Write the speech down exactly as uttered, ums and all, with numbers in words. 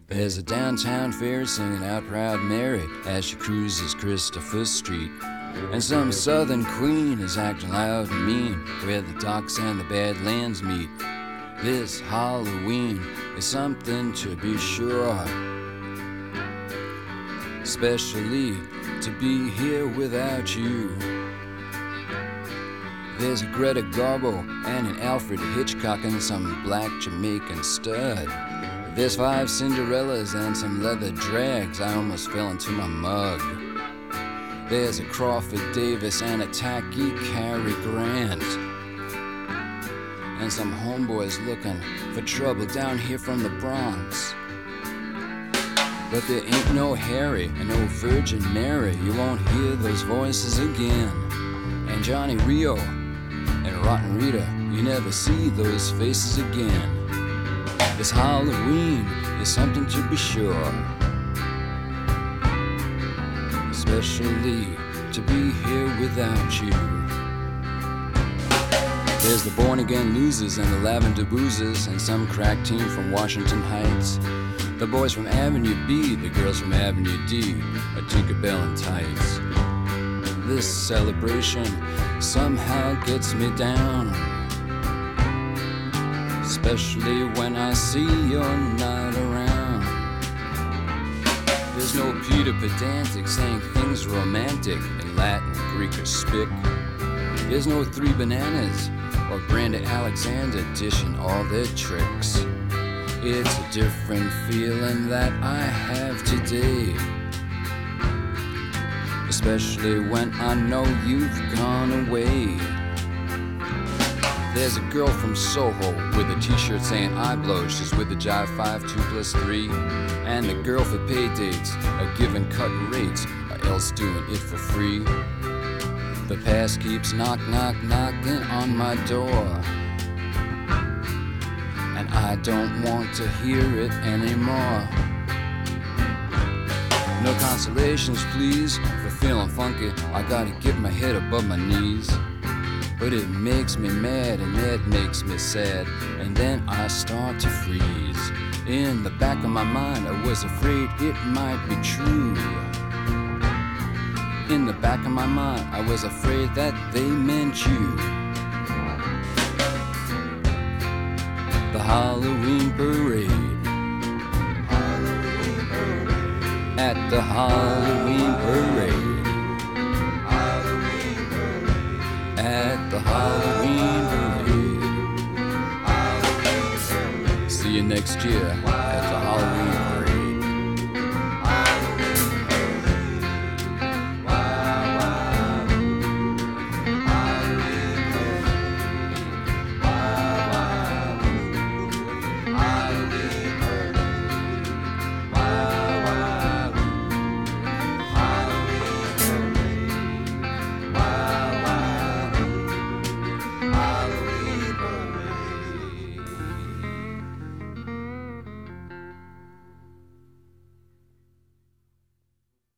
There's a downtown fair singing out Proud Mary as she cruises Christopher Street. And some southern queen is acting loud and mean where the docks and the Badlands meet. This Halloween is something to be sure, especially to be here without you. There's a Greta Garbo and an Alfred Hitchcock and some black Jamaican stud. There's five Cinderellas and some leather drags. I almost fell into my mug. There's a Crawford Davis and a tacky Cary Grant, and some homeboys looking for trouble down here from the Bronx. But there ain't no Harry and no Virgin Mary. You won't hear those voices again. And Johnny Rio and Rotten Rita, you never see those faces again. This Halloween is something to be sure, especially to be here without you. There's the Born Again Losers and the Lavender Boozers and some crack team from Washington Heights. The boys from Avenue B, the girls from Avenue D, a Tinkerbell in tights. This celebration somehow gets me down, especially when I see you're not around. There's no Peter Pedantic saying things romantic in Latin, Greek, or Spic. There's no Three Bananas or Brandon Alexander dishing all their tricks. It's a different feeling that I have today, especially when I know you've gone away. There's a girl from Soho with a t-shirt saying I blow. She's with the Jive five, two plus three. And the girl for pay dates are giving cut rates, or else doing it for free. The past keeps knock, knock, knocking on my door, and I don't want to hear it anymore. No consolations, please, for feeling funky. I gotta get my head above my knees. But it makes me mad and it makes me sad, and then I start to freeze. In the back of my mind I was afraid it might be true. In the back of my mind I was afraid that they meant you. The Halloween parade, Halloween parade. At the Halloween parade, at the Halloween parade. See you next year at the Halloween parade.